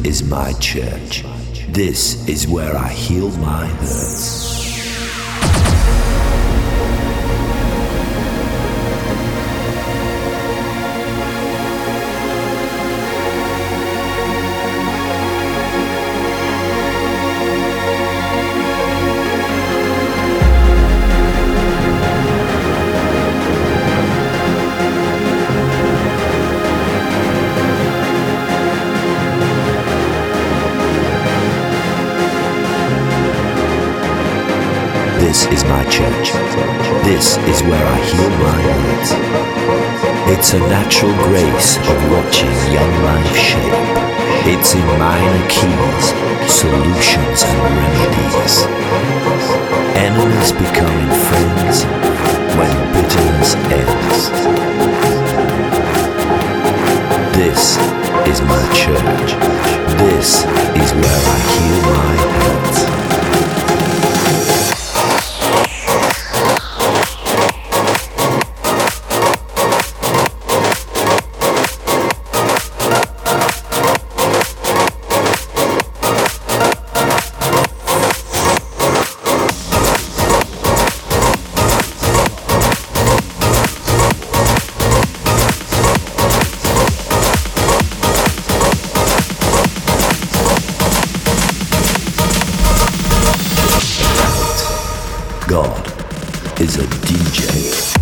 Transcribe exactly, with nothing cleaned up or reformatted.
is my church. This is where I heal my hurts. This is my church. This is where I heal my hurts. It's a natural grace of watching young life shape. It's in minor keys, solutions and remedies. Enemies becoming friends when bitterness ends. This is my church. This is where I heal my hurts. God is a D J.